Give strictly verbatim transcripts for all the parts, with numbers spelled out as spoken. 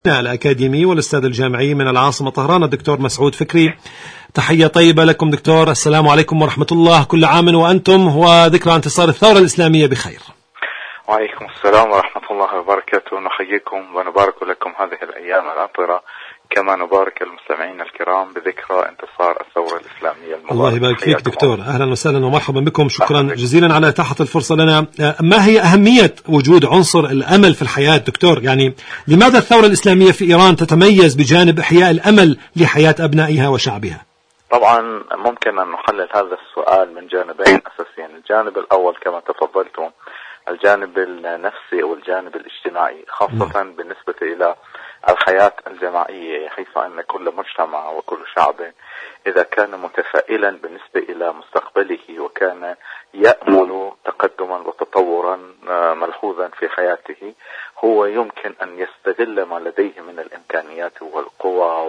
الأكاديمي والأستاذ الجامعي من العاصمة طهران الدكتور مسعود فكري. تحية طيبة لكم دكتور. السلام عليكم ورحمة الله، كل عام وأنتم وذكرى انتصار الثورة الإسلامية بخير. وعليكم السلام ورحمة الله وبركاته. نحييكم ونبارك لكم هذه الأيام العطرة، كما نبارك المستمعين الكرام بذكرى انتصار الثورة الإسلامية المباركة. الله يبارك فيك دكتور، أهلا وسهلا ومرحبا بكم. شكرا جزيلا على إتاحة الفرصة لنا. ما هي أهمية وجود عنصر الأمل في الحياة دكتور؟ يعني لماذا الثورة الإسلامية في إيران تتميز بجانب إحياء الأمل لحياة أبنائها وشعبها؟ طبعا ممكن أن نحلل هذا السؤال من جانبين أساسيين. الجانب الأول كما تفضلتم الجانب النفسي والجانب الاجتماعي، خاصة م. بالنسبة إلى الحياة الجماعية، حيث أن كل مجتمع وكل شعب إذا كان متفائلا بالنسبة إلى مستقبله وكان يأمل تقدما وتطورا ملحوظا في حياته، هو يمكن أن يستغل ما لديه من الإمكانيات والقوى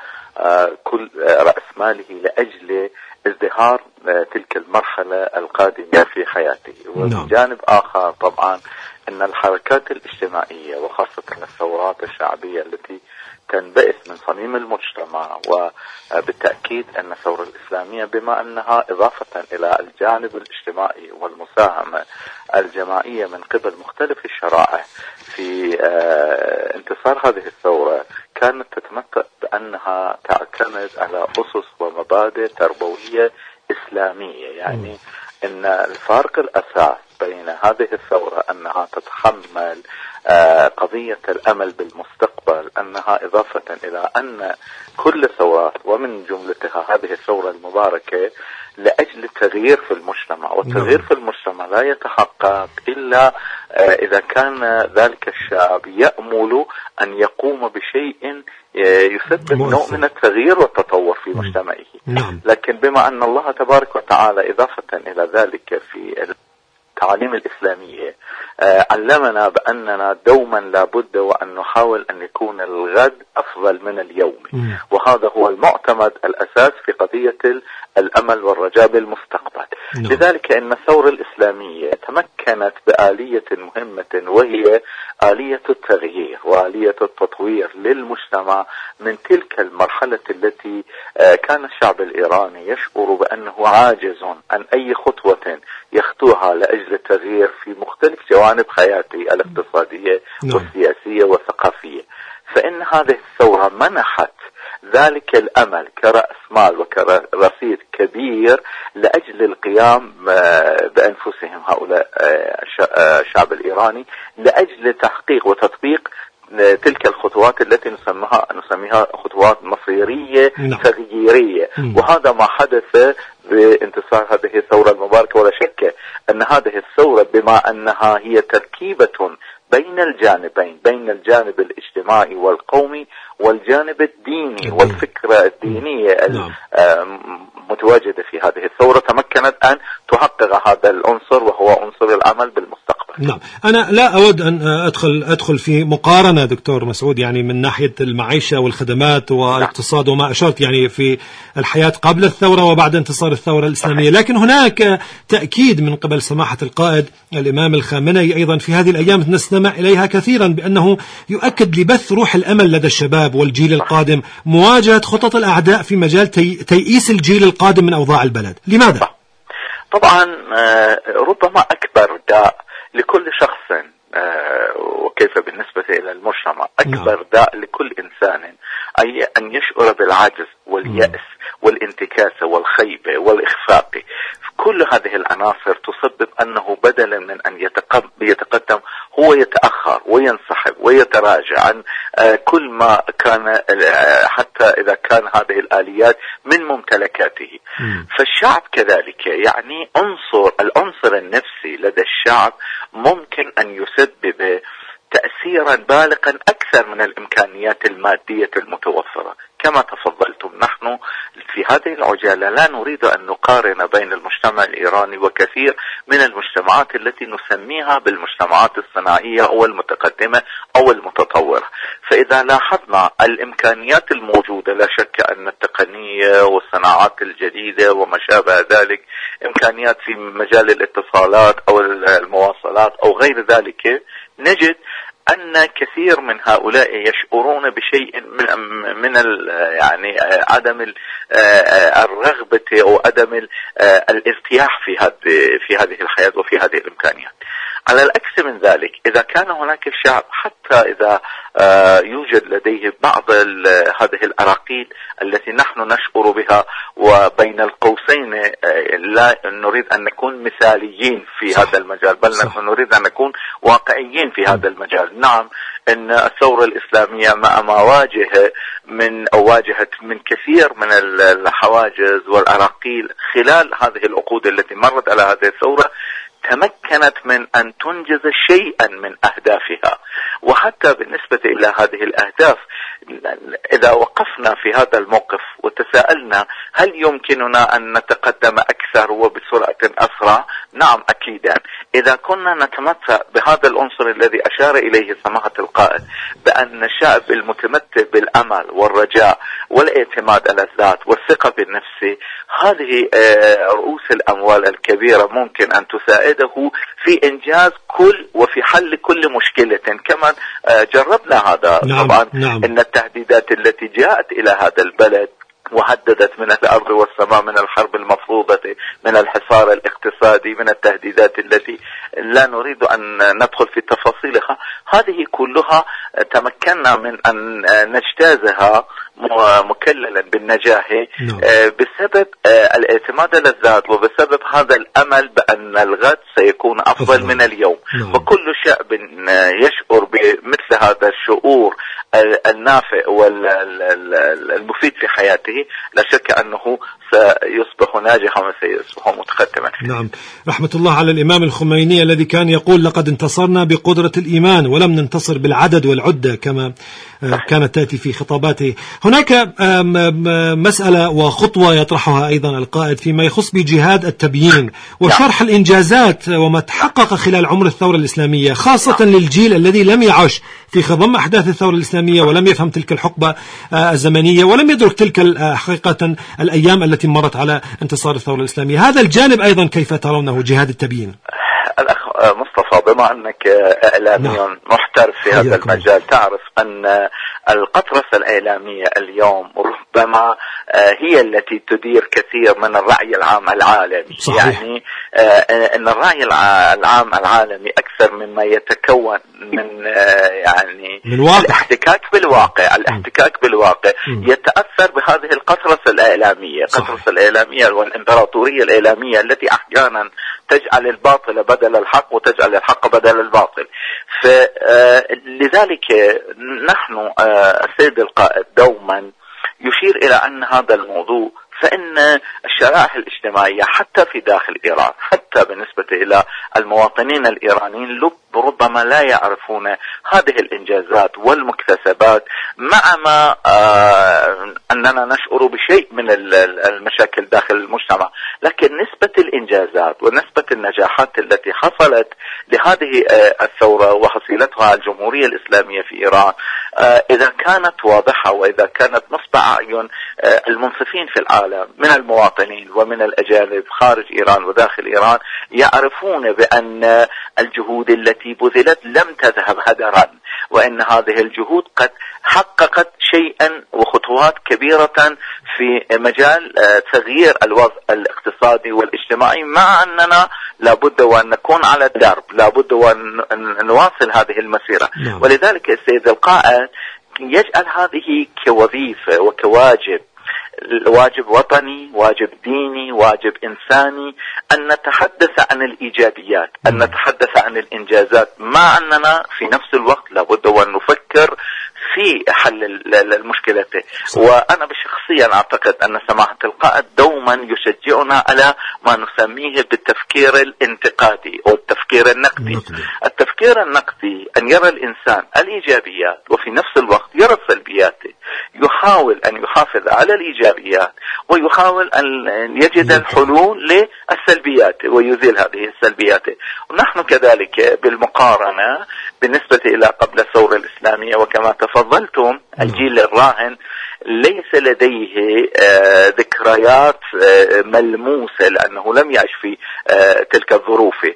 وكل رأس ماله لأجل ازدهار تلك المرحلة القادمة في حياته. ومن جانب آخر طبعا أن الحركات الاجتماعية وخاصة الثورات الشعبية التي تنبئث من صميم المجتمع، وبالتأكيد أن الثورة الإسلامية بما أنها إضافة إلى الجانب الاجتماعي والمساهمة الجماعية من قبل مختلف الشرائح في انتصار هذه الثورة، كانت تتمتع بأنها تعتمد على أسس ومبادئ تربوية إسلامية. يعني أن الفارق الأساس بين هذه الثورة أنها تتحمل قضية الأمل بالمستقبل، أنها إضافة إلى أن كل ثورات ومن جملتها هذه الثورة المباركة لأجل التغيير في المجتمع، والتغيير في المجتمع لا يتحقق إلا إذا كان ذلك الشعب يأمل أن يقوم بشيء يسبب نوع من التغيير والتطور في مجتمعه. لكن بما أن الله تبارك وتعالى إضافة إلى ذلك في التعاليم الإسلامية علمنا بأننا دوما لابد وأن نحاول أن يكون الغد أفضل من اليوم، وهذا هو المعتمد الأساس في قضية الأمل والرجاء بالمستقبل. لذلك إن الثورة الإسلامية تمكنت بآلية مهمة، وهي آلية التغيير وآلية التطوير للمجتمع من تلك المرحلة التي كان الشعب الإيراني يشعر بأنه عاجز عن أي خطوة يخطوها لأجل التغيير في مختلف جوانب حياته الاقتصادية والسياسية والثقافية. فإن هذه الثورة منحت ذلك الأمل كرأس مال وكرصيد كبير لأجل القيام بأنفسهم هؤلاء الشعب الإيراني لأجل تحقيق وتطبيق تلك الخطوات التي نسميها نسميها خطوات مصيرية تغييرية. وهذا ما حدث بانتصار هذه الثورة المباركة. ولا شك أن هذه الثورة بما أنها هي تركيبة بين الجانبين، بين الجانب الاجتماعي والقومي والجانب الديني والفكرة الدينية المتواجدة في هذه الثورة، تمكنت أن تحقق هذا العنصر وهو عنصر العمل بالمستقبل. نعم، أنا لا أود أن أدخل أدخل في مقارنة دكتور مسعود، يعني من ناحية المعيشة والخدمات والاقتصاد وما أشرت يعني في الحياة قبل الثورة وبعد انتصار الثورة الإسلامية، لكن هناك تأكيد من قبل سماحة القائد الإمام الخامنئي أيضا في هذه الأيام نستمع إليها كثيرا، بأنه يؤكد لبث روح الأمل لدى الشباب والجيل القادم مواجهة خطط الأعداء في مجال تيئيس الجيل القادم من أوضاع البلد. لماذا؟ طبعا ربما أكبر داء لكل شخص وكيف بالنسبة إلى المجتمع، أكبر داء لكل إنسان أي أن يشعر بالعجز واليأس والانتكاسة والخيبة والإخفاق. كل هذه العناصر تسبب أنه بدلا من أن يتقدم هو يتأخر وينسحب ويتراجع عن كل ما كان، حتى إذا كان هذه الآليات من ممتلكاته. فالشعب كذلك، يعني عنصر العنصر النفسي لدى الشعب ممكن أن يسبب تأثيرا بالغا أكثر من الإمكانيات المادية المتوفرة. كما تفضلتم، نحن في هذه العجالة لا نريد أن نقارن بين المجتمع الإيراني وكثير من المجتمعات التي نسميها بالمجتمعات الصناعية أو المتقدمة أو المتطورة. فإذا لاحظنا الإمكانيات الموجودة، لا شك أن التقنية والصناعات الجديدة وما شابه ذلك، إمكانيات في مجال الاتصالات أو المواصلات أو غير ذلك، نجد أن كثير من هؤلاء يشعرون بشيء من من يعني عدم الرغبة أو عدم الارتياح في هذه في هذه الحياة وفي هذه الإمكانيات. على العكس من ذلك، إذا كان هناك شعب حتى إذا يوجد لديه بعض هذه الأراقيل التي نحن نشعر بها، وبين القوسين لا نريد أن نكون مثاليين في صح. هذا المجال، بل صح. نحن نريد أن نكون واقعيين في هذا المجال. نعم، إن الثورة الإسلامية مع ما واجه من أو واجهت من كثير من الحواجز والأراقيل خلال هذه العقود التي مرت على هذه الثورة، تمكنت من أن تنجز شيئا من أهدافها. وحتى بالنسبة إلى هذه الأهداف، إذا وقفنا في هذا الموقف وتساءلنا هل يمكننا أن نتقدم أكثر وبسرعة أسرع؟ نعم أكيدا. إذا كنا نتمتع بهذا العنصر الذي أشار إليه سماحة القائد، بأن الشعب المتمتع بالأمل والرجاء والاعتماد على الذات والثقة بالنفس، هذه رؤوس الأموال الكبيرة ممكن أن تساعده في إنجاز كل وفي حل كل مشكلة. كما جربنا هذا. نعم. طبعا نعم. إن التهديدات التي جاءت إلى هذا البلد وهددت من الأرض والسماء، من الحرب المفروضة، من الحصار الاقتصادي، من التهديدات التي لا نريد أن ندخل في تفاصيلها، هذه كلها تمكنا من أن نجتازها مكللا بالنجاح بسبب الاعتماد على الذات وبسبب هذا الأمل بأن الغد سيكون أفضل من اليوم. وكل شعب يشعر بمثل هذا الشعور النافع والمفيد في حياته، لا شك أنه سيصبح ناجحا وسيصبح متقدما. نعم، رحمة الله على الإمام الخميني الذي كان يقول: لقد انتصرنا بقدرة الإيمان ولم ننتصر بالعدد والعدة، كما كانت تأتي في خطاباته. هناك مسألة وخطوة يطرحها أيضا القائد فيما يخص بجهاد التبيين وشرح الإنجازات وما تحقق خلال عمر الثورة الإسلامية، خاصة للجيل الذي لم يعش في خضم أحداث الثورة الإسلامية ولم يفهم تلك الحقبة الزمنية ولم يدرك تلك حقيقة الأيام التي مرت على انتصار الثورة الإسلامية. هذا الجانب أيضا كيف ترونه جهاد التبيين؟ الأخ مصطفى، بما أنك إعلامي نعم. محترف في هذا المجال، تعرف أن القطرة الإعلامية اليوم ربما هي التي تدير كثير من الرأي العام العالمي. صحيح. يعني أن الرأي العام العالمي أكثر مما يتكون من يعني من واقع. الاحتكاك بالواقع الاحتكاك بالواقع م. يتأثر بهذه القطرة الإعلامية. القطرة الإعلامية والإمبراطورية الإعلامية التي أحيانا تجعل الباطل بدل الحق وتجعل الحق بدل الباطل. فلذلك نحن السيد القائد دوما يشير إلى أن هذا الموضوع، فإن الشرائح الاجتماعية حتى في داخل إيران، حتى بالنسبة إلى المواطنين الإيرانيين، ربما لا يعرفون هذه الإنجازات والمكتسبات، مع ما آه أننا نشعر بشيء من المشاكل داخل المجتمع. لكن نسبة الإنجازات ونسبة النجاحات التي حصلت لهذه آه الثورة وحصيلتها الجمهورية الإسلامية في إيران، آه إذا كانت واضحة وإذا كانت نصب أعين آه المنصفين في العالم من المواطنين ومن الأجانب خارج إيران وداخل إيران، يعرفون بأن الجهود التي بذلت لم تذهب هدرا، وأن هذه الجهود قد حققت شيئا وخطوات كبيرة في مجال تغيير الوضع الاقتصادي والاجتماعي، مع أننا لابد وأن نكون على الدرب، لابد وأن نواصل هذه المسيرة. نعم. ولذلك السيد القائد يجعل هذه كوظيفة وكواجب، واجب وطني، واجب ديني، واجب إنساني، أن نتحدث عن الإيجابيات، أن نتحدث عن الإنجازات، مع أننا في نفس الوقت لابد وأن نفكر في حل المشكلة. وأنا بشخصيا أعتقد أن سماحة القائد دوما يشجعنا على ما نسميه بالتفكير الانتقادي أو التفكير النقدي. التفكير النقدي أن يرى الإنسان الإيجابيات وفي نفس الوقت يرى السلبيات، يحاول أن يحافظ على الإيجابيات ويحاول أن يجد الحلول للسلبيات ويزيل هذه السلبيات. ونحن كذلك بالمقارنة بالنسبة إلى قبل الثورة الإسلامية، وكما تفضلتم الجيل الراهن ليس لديه آه ذكريات آه ملموسة، لأنه لم يعش في آه تلك الظروف.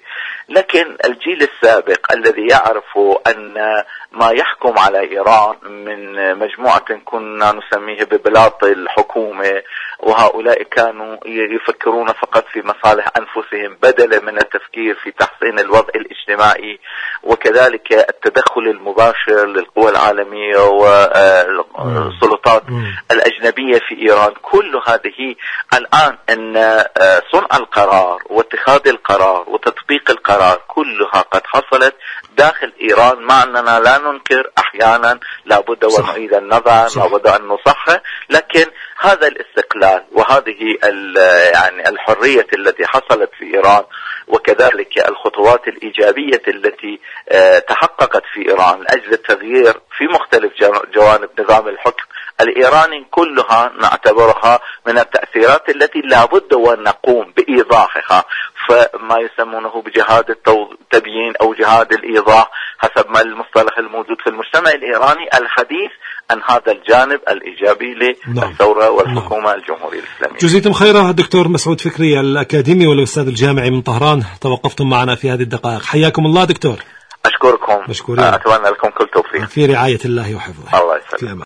لكن الجيل السابق الذي يعرف أن ما يحكم على إيران من مجموعة كنا نسميه ببلاط الحكومة، وهؤلاء كانوا يفكرون فقط في مصالح أنفسهم بدلا من التفكير في تحسين الوضع الاجتماعي، وكذلك التدخل المباشر للقوى العالمية والسلطات الأجنبية في إيران. كل هذه الآن أن صنع القرار واتخاذ القرار وتطبيق القرار كلها قد حصلت داخل إيران، مع أننا لا ننكر أحيانا لابد ونعيد النظر، لابد أن نصحح، لكن هذا الاستقلال وهذه يعني الحرية التي حصلت في إيران، وكذلك الخطوات الإيجابية التي تحققت في إيران لأجل التغيير في مختلف جوانب نظام الحكم الإيراني، كلها نعتبرها من التأثيرات التي لابد وأن نقوم بإيضاحها، فما يسمونه بجهاد التبيين أو جهاد الإيضاح حسب ما المصطلح الموجود في المجتمع الإيراني، الحديث عن هذا الجانب الإيجابي للثورة والحكومة الجمهورية الإسلامية. جزيتم خيرا الدكتور مسعود فكري الأكاديمي والأستاذ الجامعي من طهران، توقفتم معنا في هذه الدقائق، حياكم الله دكتور. أشكركم، مشكورين. أتمنى لكم كل توفيق في رعاية الله وحفظه. الله يسلمك.